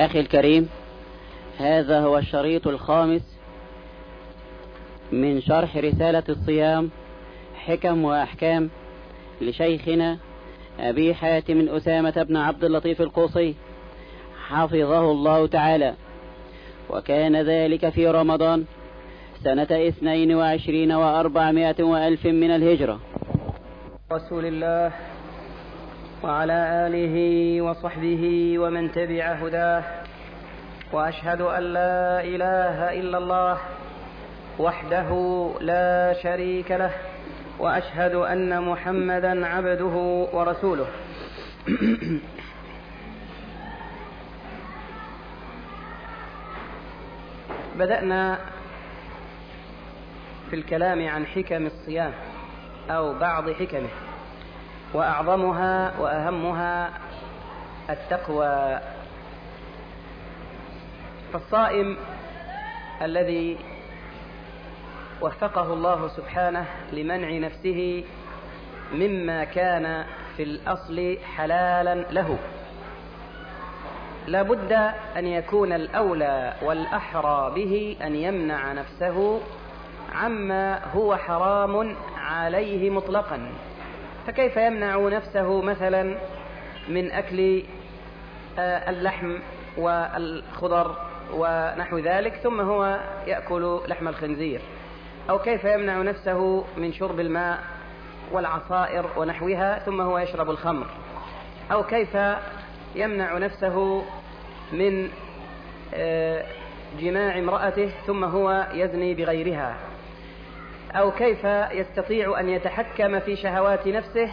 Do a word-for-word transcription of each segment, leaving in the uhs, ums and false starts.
أخي الكريم، هذا هو الشريط الخامس من شرح رسالة الصيام حكم وأحكام لشيخنا أبي حاتم أسامة بن عبد اللطيف القوصي حفظه الله تعالى، وكان ذلك في رمضان سنة اثنين وعشرين وأربعمائة وألف من الهجرة. رسول الله وعلى آله وصحبه ومن تبع هداه، وأشهد أن لا إله إلا الله وحده لا شريك له، وأشهد أن محمدا عبده ورسوله. بدأنا في الكلام عن حكم الصيام أو بعض حكمه، وأعظمها وأهمها التقوى. فالصائم الذي وفقه الله سبحانه لمنع نفسه مما كان في الأصل حلالا له، لا بد أن يكون الأولى والأحرى به أن يمنع نفسه عما هو حرام عليه مطلقا. فكيف يمنع نفسه مثلا من أكل اللحم والخضر ونحو ذلك ثم هو يأكل لحم الخنزير؟ أو كيف يمنع نفسه من شرب الماء والعصائر ونحوها ثم هو يشرب الخمر؟ أو كيف يمنع نفسه من جماع امرأته ثم هو يزني بغيرها؟ أو كيف يستطيع أن يتحكم في شهوات نفسه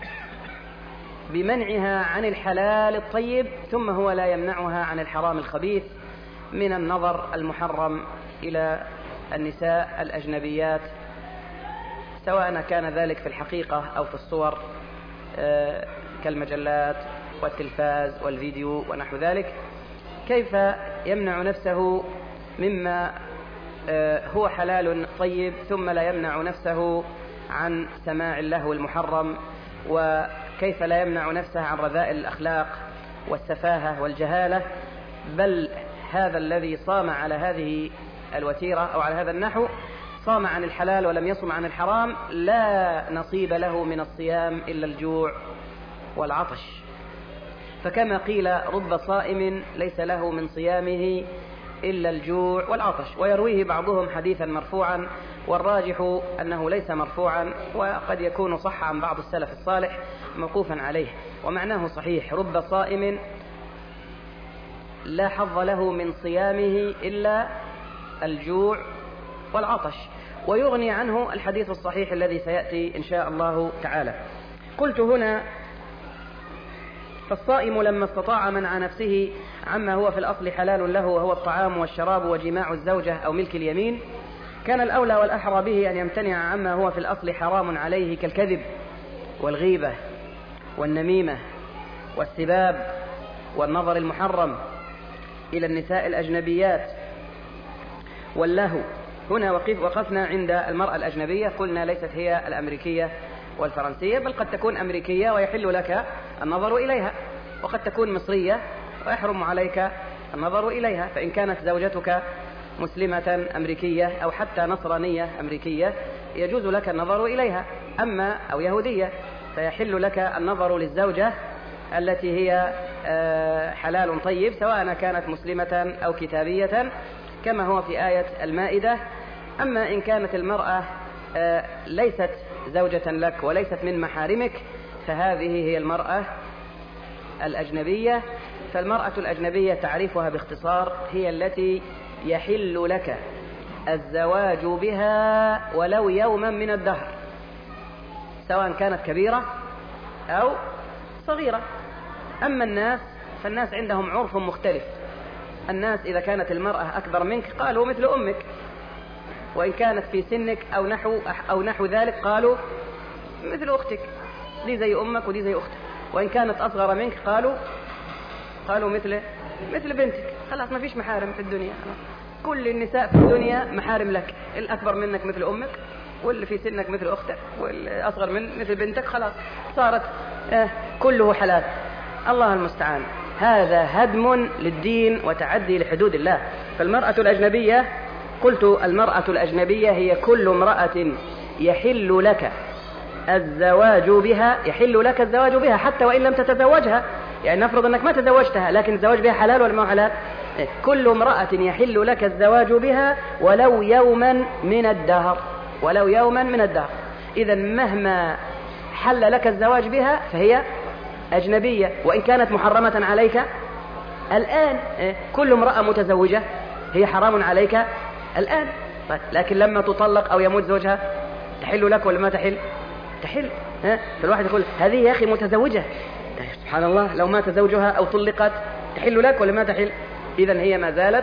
بمنعها عن الحلال الطيب ثم هو لا يمنعها عن الحرام الخبيث من النظر المحرم إلى النساء الأجنبيات، سواء كان ذلك في الحقيقة أو في الصور كالمجلات والتلفاز والفيديو ونحو ذلك؟ كيف يمنع نفسه مما هو حلال طيب ثم لا يمنع نفسه عن سماع اللهو المحرم؟ وكيف لا يمنع نفسه عن رذائل الأخلاق والسفاهة والجهالة؟ بل هذا الذي صام على هذه الوتيرة أو على هذا النحو صام عن الحلال ولم يصم عن الحرام، لا نصيب له من الصيام إلا الجوع والعطش. فكما قيل: رب صائم ليس له من صيامه إلا الجوع والعطش. ويرويه بعضهم حديثا مرفوعا، والراجح أنه ليس مرفوعا، وقد يكون صح عن بعض السلف الصالح موقوفا عليه، ومعناه صحيح: رب صائم لا حظ له من صيامه إلا الجوع والعطش. ويغني عنه الحديث الصحيح الذي سيأتي إن شاء الله تعالى. قلت هنا: فالصائم لما استطاع منع نفسه عما هو في الأصل حلال له وهو الطعام والشراب وجماع الزوجة أو ملك اليمين، كان الأولى والأحرى به أن يمتنع عما هو في الأصل حرام عليه كالكذب والغيبة والنميمة والسباب والنظر المحرم إلى النساء الأجنبيات واللهو. هنا وقف وقفنا عند المرأة الأجنبية، قلنا ليست هي الأمريكية والفرنسية، بل قد تكون أمريكية ويحل لك النظر إليها، وقد تكون مصرية ويحرم عليك النظر إليها. فإن كانت زوجتك مسلمة أمريكية أو حتى نصرانية أمريكية يجوز لك النظر إليها، أما أو يهودية فيحل لك النظر للزوجة التي هي حلال طيب، سواء كانت مسلمة أو كتابية كما هو في آية المائدة. أما إن كانت المرأة ليست زوجة لك وليست من محارمك فهذه هي المرأة الأجنبية. فالمرأة الأجنبية تعريفها باختصار هي التي يحل لك الزواج بها ولو يوما من الدهر، سواء كانت كبيرة أو صغيرة. أما الناس فالناس عندهم عرف مختلف. الناس إذا كانت المرأة أكبر منك قالوا مثل أمك، وإن كانت في سنك أو نحو أو نحو ذلك قالوا مثل أختك، دي زي أمك ودي زي أختك. وإن كانت أصغر منك قالوا قالوا مثل مثل بنتك. خلاص ما فيش محارم في الدنيا، كل النساء في الدنيا محارم لك، الأكبر منك مثل أمك، واللي في سنك مثل أختك، واللي أصغر من مثل بنتك. خلاص صارت آه كله حلال. الله المستعان. هذا هدم للدين وتعدي لحدود الله. فالمرأة الأجنبية، قلت المرأة الأجنبية هي كل امرأة يحل لك الزواج بها، يحل لك الزواج بها حتى وإن لم تتزوجها. يعني نفرض أنك ما تزوجتها لكن الزواج بها حلال ولا ما حلال؟ كل امرأة يحل لك الزواج بها ولو يوما من الدهر، ولو يوما من الدهر. إذا مهما حل لك الزواج بها فهي أجنبية وإن كانت محرمة عليك الآن. كل امرأة متزوجة هي حرام عليك الآن، لكن لما تطلق أو يموت زوجها تحل لك ولا ما تحل؟ تحل. فالواحد يقول هذه يا أخي متزوجة، سبحان الله لو مات زوجها أو طلقت تحل لك ولا ما تحل؟ إذن هي ما زالت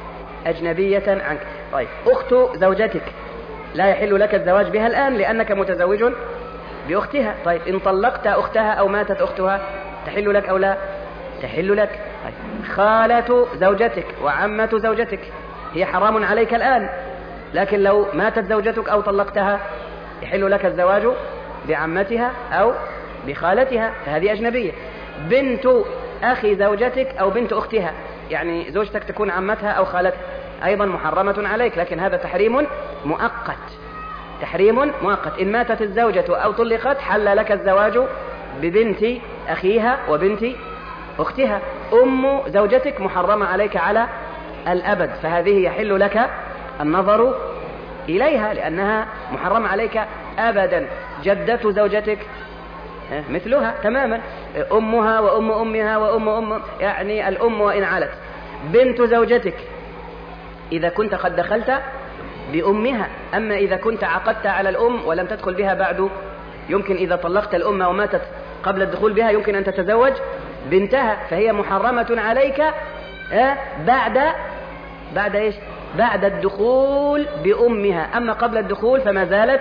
أجنبية عنك. طيب أخت زوجتك لا يحل لك الزواج بها الآن لأنك متزوج بأختها. طيب إن طلقت أختها أو ماتت أختها تحل لك أو لا؟ تحل لك. طيب خالة زوجتك وعمة زوجتك هي حرام عليك الآن، لكن لو ماتت زوجتك أو طلقتها يحل لك الزواج بعمتها أو بخالتها، فهذه أجنبية. بنت أخي زوجتك أو بنت أختها، يعني زوجتك تكون عمتها أو خالتها، أيضا محرمة عليك، لكن هذا تحريم مؤقت، تحريم مؤقت. إن ماتت الزوجة أو طلقت حل لك الزواج ببنت أخيها وبنت أختها. أم زوجتك محرمة عليك على الأبد، فهذه يحل لك النظر إليها لأنها محرمة عليك أبدا. جدة زوجتك مثلها تماما، أمها وأم أمها وأم أم، يعني الأم وإن علت. بنت زوجتك إذا كنت قد دخلت بأمها، أما إذا كنت عقدت على الأم ولم تدخل بها بعد، يمكن إذا طلقت الأم وماتت قبل الدخول بها يمكن أن تتزوج بنتها، فهي محرمة عليك بعد بعد إيش؟ بعد الدخول بأمها، أما قبل الدخول فما زالت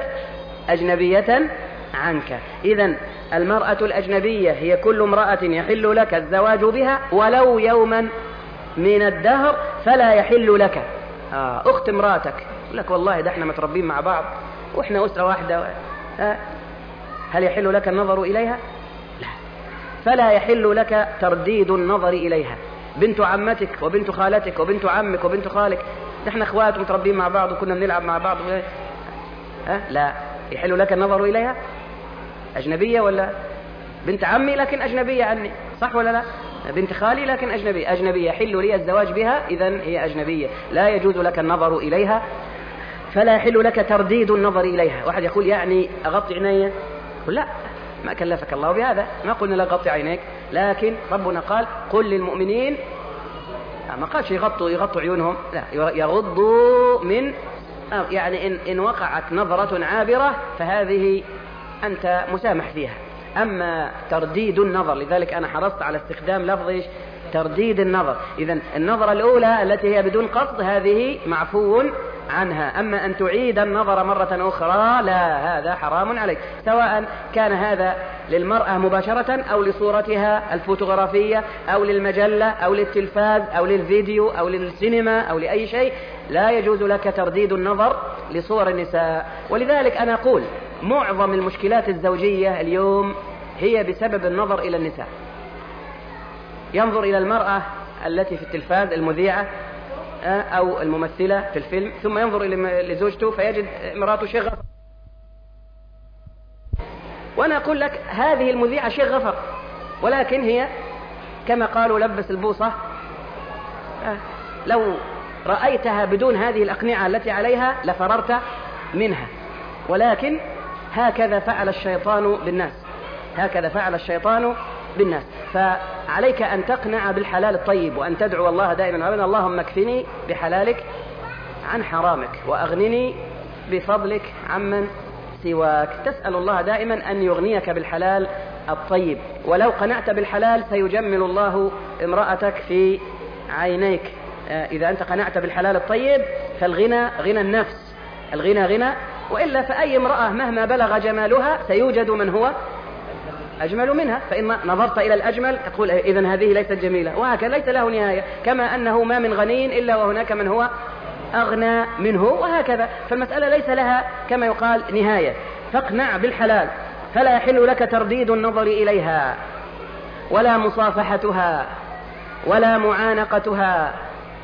أجنبية عنك. إذن المرأة الأجنبية هي كل امرأة يحل لك الزواج بها ولو يوما من الدهر، فلا يحل لك آه أخت امراتك لك والله ده احنا متربين مع بعض واحنا أسرة واحدة، آه هل يحل لك النظر إليها؟ لا، فلا يحل لك ترديد النظر إليها. بنت عمتك وبنت خالتك وبنت عمك وبنت خالك، ده احنا اخوات متربين مع بعض وكنا بنلعب مع بعض، آه لا يحل لك النظر إليها. أجنبية ولا بنت عمي لكن أجنبية عني، صح ولا لا؟ بنت خالي لكن أجنبية، أجنبية يحل لي الزواج بها، إذن هي أجنبية لا يجوز لك النظر إليها، فلا يحل لك ترديد النظر إليها. واحد يقول يعني أغطي عيني، لا ما كلفك الله بهذا، ما قلنا لا غطي عينيك، لكن ربنا قال قل للمؤمنين، ما قالش يغطوا يغطوا عيونهم، لا يغضوا من، يعني إن, إن وقعت نظرة عابرة فهذه أنت مسامح فيها. أما ترديد النظر، لذلك أنا حرصت على استخدام لفظ ترديد النظر. إذن النظرة الأولى التي هي بدون قصد هذه معفو عنها، أما أن تعيد النظر مرة أخرى لا، هذا حرام عليك، سواء كان هذا للمرأة مباشرة أو لصورتها الفوتوغرافية أو للمجلة أو للتلفاز أو للفيديو أو للسينما أو لأي شيء، لا يجوز لك ترديد النظر لصور النساء. ولذلك أنا أقول معظم المشكلات الزوجية اليوم هي بسبب النظر إلى النساء. ينظر إلى المرأة التي في التلفاز المذيعة أو الممثلة في الفيلم، ثم ينظر إلى زوجته فيجد امراته شيخ غفر، وأنا أقول لك هذه المذيعة شيخ غفر، ولكن هي كما قالوا لبس البوصة، لو رأيتها بدون هذه الأقنعة التي عليها لفررت منها. ولكن هكذا فعل الشيطان بالناس، هكذا فعل الشيطان بالناس. فعليك أن تقنع بالحلال الطيب وأن تدعو الله دائما وابدا اللهم اكفني بحلالك عن حرامك وأغنني بفضلك عمن سواك. تسأل الله دائما أن يغنيك بالحلال الطيب، ولو قنعت بالحلال سيجمل الله امرأتك في عينيك. إذا أنت قنعت بالحلال الطيب فالغنى غنى النفس، الغنى غنى، وإلا فأي امرأة مهما بلغ جمالها سيوجد من هو أجمل منها، فإن نظرت إلى الأجمل تقول إذن هذه ليست جميلة، وهكذا ليس له نهاية، كما أنه ما من غني إلا وهناك من هو أغنى منه، وهكذا. فالمسألة ليس لها كما يقال نهاية. فاقنع بالحلال، فلا يحل لك ترديد النظر إليها ولا مصافحتها ولا معانقتها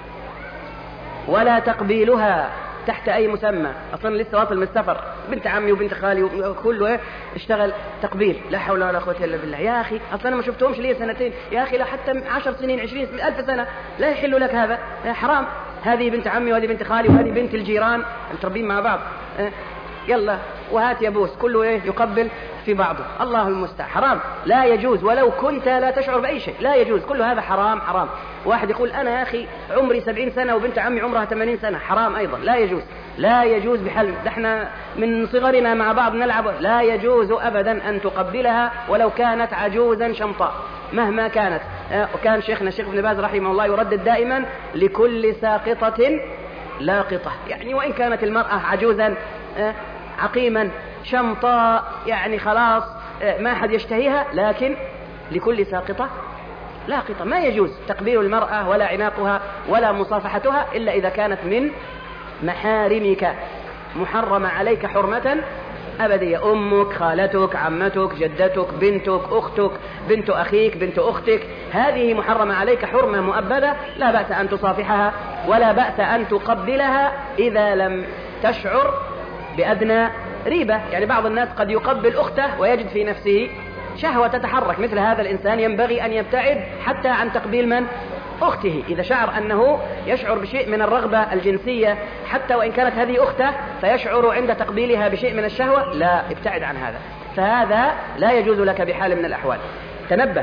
ولا تقبيلها تحت أي مسمى. أصلا لسه واصل من السفر، بنت عمي وبنت خالي وكله اشتغل تقبيل، لا حول ولا قوة إلا بالله. يا أخي أصلا أنا ما شفتهمش لي سنتين، يا أخي لا حتى عشر سنين عشرين ألف سنة، لا يحل لك هذا، حرام. هذه بنت عمي وهذه بنت خالي وهذه بنت الجيران متربين مع بعض، يلا وهات يبوس، كله ايه يقبل في بعضه، الله المستعان، حرام، لا يجوز، ولو كنت لا تشعر بأي شيء لا يجوز، كل هذا حرام حرام. واحد يقول أنا يا أخي عمري سبعين سنة وبنت عمي عمرها ثمانين سنة، حرام أيضا، لا يجوز، لا يجوز بحل. احنا من صغرنا مع بعض نلعب، لا يجوز أبدا أن تقبلها ولو كانت عجوزا شمطاء مهما كانت. وكان شيخنا الشيخ ابن باز رحمه الله يردد دائما لكل ساقطة لاقطة، يعني وإن كانت المرأة عجوزا عقيما شمطاء يعني خلاص ما أحد يشتهيها، لكن لكل ساقطة لاقطة، ما يجوز تقبيل المرأة ولا عناقها ولا مصافحتها إلا إذا كانت من محارمك، محرمة عليك حرمة أبدية، أمك، خالتك، عمتك، جدتك، بنتك، أختك، بنت أخيك، بنت أختك، هذه محرمة عليك حرمة مؤبدة، لا بأس أن تصافحها ولا بأس أن تقبلها إذا لم تشعر بأدنى ريبة. يعني بعض الناس قد يقبل أخته ويجد في نفسه شهوة تتحرك، مثل هذا الإنسان ينبغي أن يبتعد حتى عن تقبيل من؟ أخته. إذا شعر أنه يشعر بشيء من الرغبة الجنسية حتى وإن كانت هذه أخته فيشعر عند تقبيلها بشيء من الشهوة، لا، ابتعد عن هذا، فهذا لا يجوز لك بحال من الأحوال. تنبه،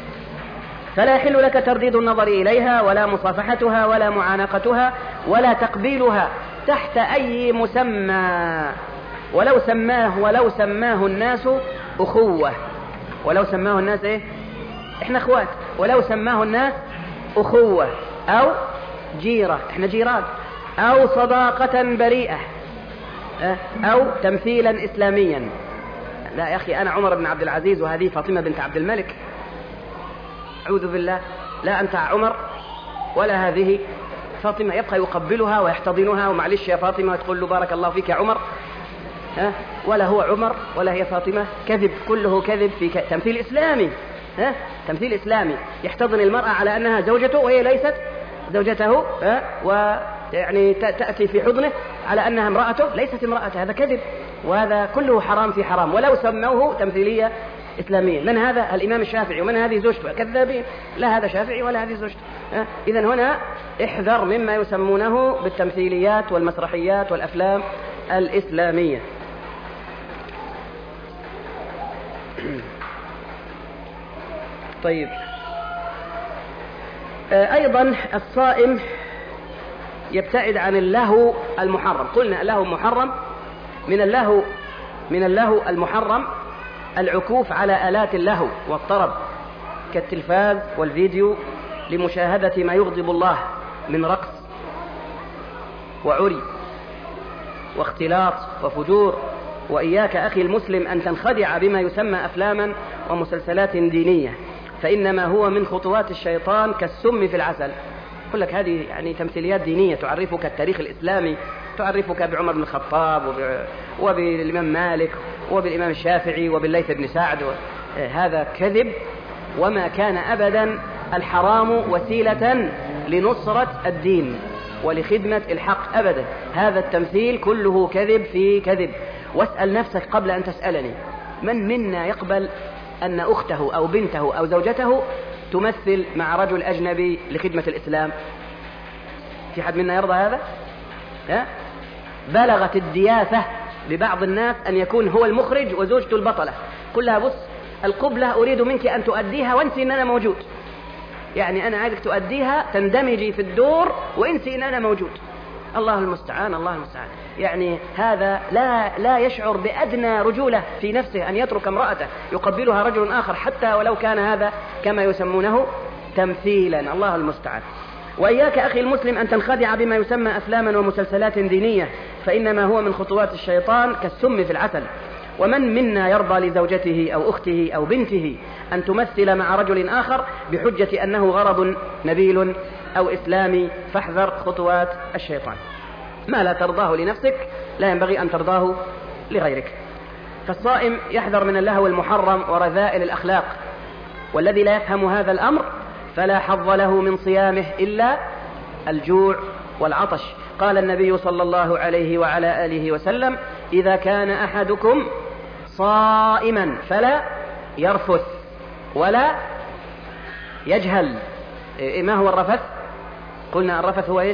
فلا يحل لك ترديد النظر إليها ولا مصافحتها ولا معانقتها ولا تقبيلها تحت أي مسمى، ولو سماه ولو سماه الناس أخوة، ولو سماه الناس إيه؟ إحنا أخوات، ولو سماه الناس أخوة أو جيرة، إحنا جيران، أو صداقة بريئة، أو تمثيلا إسلاميا. لا يا أخي أنا عمر بن عبد العزيز وهذه فاطمة بنت عبد الملك، أعوذ بالله، لا أنت عمر ولا هذه فاطمة، يبقى يقبلها ويحتضنها ومعلش يا فاطمة وتقول له بارك الله فيك يا عمر، ها؟ ولا هو عمر ولا هي فاطمة، كذب، كله كذب في ك... تمثيل إسلامي، ها؟ تمثيل إسلامي، يحتضن المرأة على أنها زوجته وهي ليست زوجته، ها؟ ويعني تأتي في حضنه على أنها امرأته، ليست امرأته، هذا كذب، وهذا كله حرام في حرام، ولو سموه تمثيلية إسلامية. من هذا؟ الإمام الشافعي، ومن هذه زوجته، كذابين، لا هذا شافعي ولا هذه زوجته. إذن هنا احذر مما يسمونه بالتمثيليات والمسرحيات والأفلام الإسلامية. طيب، أيضا الصائم يبتعد عن اللهو المحرم. قلنا اللهو محرم، من اللهو من اللهو المحرم العكوف على آلات اللهو والطرب كالتلفاز والفيديو لمشاهدة ما يغضب الله من رقص وعري واختلاط وفجور. وإياك أخي المسلم أن تنخدع بما يسمى أفلاما ومسلسلات دينية، فإنما هو من خطوات الشيطان كالسم في العسل. يقول لك هذه يعني تمثيليات دينية تعرفك التاريخ الإسلامي، تعرفك بعمر بن الخطاب وبالإمام مالك وبالإمام الشافعي وبالليث بن سعد، هذا كذب، وما كان أبدا الحرام وسيلة لنصرة الدين ولخدمة الحق أبدا، هذا التمثيل كله كذب في كذب. واسأل نفسك قبل أن تسألني، من منا يقبل أن أخته أو بنته أو زوجته تمثل مع رجل أجنبي لخدمة الإسلام؟ في حد منا يرضى هذا؟ ها؟ بلغت الدياثة لبعض الناس أن يكون هو المخرج وزوجته البطلة، قل لها بص القبلة أريد منك أن تؤديها وانسي أن أنا موجود، يعني أنا عايزك تؤديها تندمجي في الدور وانسي أن أنا موجود. الله المستعان، الله المستعان. يعني هذا لا لا يشعر بأدنى رجولة في نفسه أن يترك امرأته يقبلها رجل آخر حتى ولو كان هذا كما يسمونه تمثيلا، الله المستعان. وإياك أخي المسلم أن تنخدع بما يسمى أفلاما ومسلسلات دينية، فإنما هو من خطوات الشيطان كالسم في العسل. ومن منا يرضى لزوجته أو أخته أو بنته أن تمثل مع رجل آخر بحجة أنه غرض نبيل أو إسلامي؟ فاحذر خطوات الشيطان. ما لا ترضاه لنفسك لا ينبغي أن ترضاه لغيرك. فالصائم يحذر من اللهو المحرم ورذائل الأخلاق، والذي لا يفهم هذا الأمر فلا حظ له من صيامه إلا الجوع والعطش. قال النبي صلى الله عليه وعلى آله وسلم: إذا كان أحدكم صائما فلا يرفث ولا يجهل. ما هو الرفث؟ قلنا الرفث هو إيش؟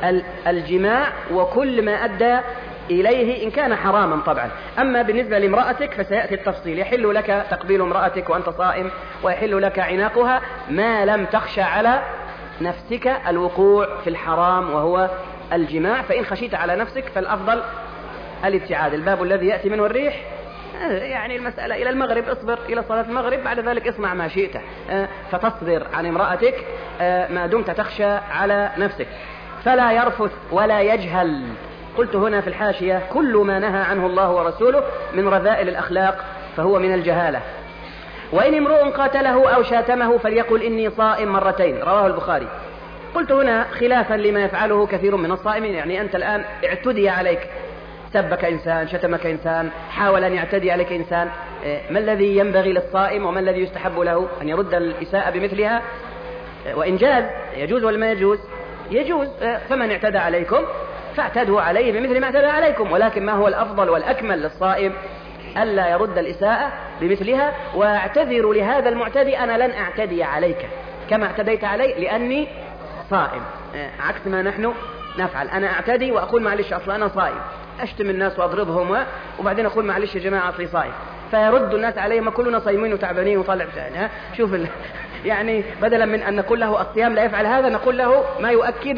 الجماع وكل ما أدى إليه إن كان حراما طبعا. أما بالنسبة لامرأتك فسيأتي التفصيل. يحل لك تقبيل امرأتك وأنت صائم، ويحل لك عناقها ما لم تخشى على نفسك الوقوع في الحرام وهو الجماع. فإن خشيت على نفسك فالأفضل الابتعاد. الباب الذي يأتي منه الريح يعني المسألة إلى المغرب، اصبر إلى صلاة المغرب، بعد ذلك اصنع ما شئت، فتصبر عن امرأتك ما دمت تخشى على نفسك. فلا يرفث ولا يجهل. قلت هنا في الحاشية: كل ما نهى عنه الله ورسوله من رذائل الأخلاق فهو من الجهالة. وإن امرؤ قاتله أو شاتمه فليقل إني صائم مرتين، رواه البخاري. قلت هنا خلافا لما يفعله كثير من الصائمين. يعني أنت الآن اعتدي عليك، سبك إنسان، شتمك إنسان، حاول أن يعتدي عليك إنسان، ما الذي ينبغي للصائم وما الذي يستحب له؟ أن يرد الإساءة بمثلها، وإن جاز يجوز ولا ما يجوز؟ يجوز. فمن اعتدى عليكم فاعتدوا عليه بمثل ما اعتدى عليكم، ولكن ما هو الأفضل والأكمل للصائم؟ ألا يرد الإساءة بمثلها. واعتذر لهذا المعتدي: أنا لن أعتدي عليك كما اعتديت علي لأني صائم، عكس ما نحن نفعل. أنا أعتدي وأقول معلش أصلا أنا صائم، أشتم الناس وأضربهم، وبعدين أقول معلش يا جماعة أصلي صائم، فيرد الناس علي: ما كلنا صايمين وتعبانين وطالع بشأن. ها شوف ال... يعني بدلا من أن نقول له الصيام لا يفعل هذا، نقول له ما يؤكد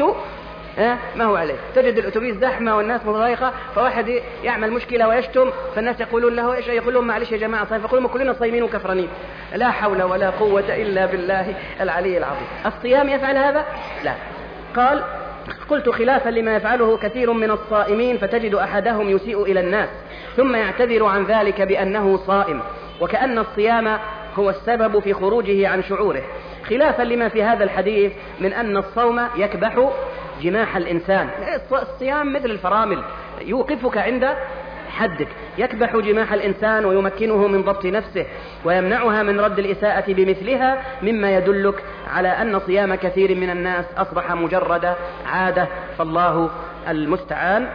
ها ما هو عليه. تجد الأتوبيس زحمة والناس مضايقة، فواحد يعمل مشكلة ويشتم، فالناس يقولون له إيش؟ يقول لهم معلش يا جماعة صايم، فيقولون كلنا صايمين وكفرانين. لا حول ولا قوة إلا بالله العلي العظيم. الصيام يفعل هذا؟ لا. قال: قلت خلافا لما يفعله كثير من الصائمين، فتجد أحدهم يسيء إلى الناس ثم يعتذر عن ذلك بأنه صائم، وكأن الصيام هو السبب في خروجه عن شعوره، خلافا لما في هذا الحديث من أن الصوم يكبح جماح الإنسان. الصيام مثل الفرامل يوقفك عند حدك، يكبح جماح الإنسان ويمكنه من ضبط نفسه ويمنعها من رد الإساءة بمثلها، مما يدلك على أن صيام كثير من الناس أصبح مجرد عادة، فالله المستعان.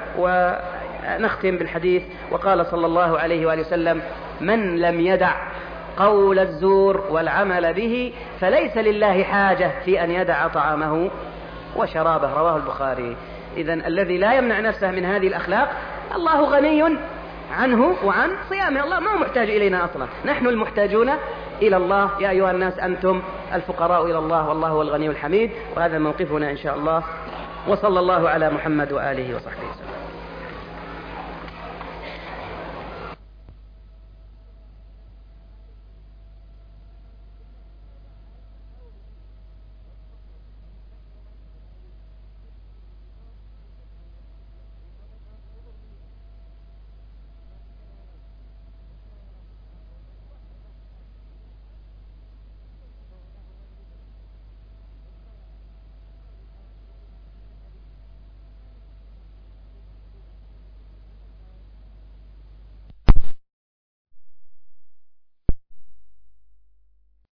ونختم بالحديث: وقال صلى الله عليه وآله وسلم: من لم يدع قول الزور والعمل به فليس لله حاجة في أن يدع طعامه وشرابه، رواه البخاري. إذن الذي لا يمنع نفسه من هذه الأخلاق الله غني عنه وعن صيامه، الله ما هو محتاج إلينا أصلا، نحن المحتاجون إلى الله. يا أيها الناس أنتم الفقراء إلى الله والله هو الغني الحميد. وهذا موقفنا إن شاء الله. وصلى الله على محمد وآله وصحبه وسلم.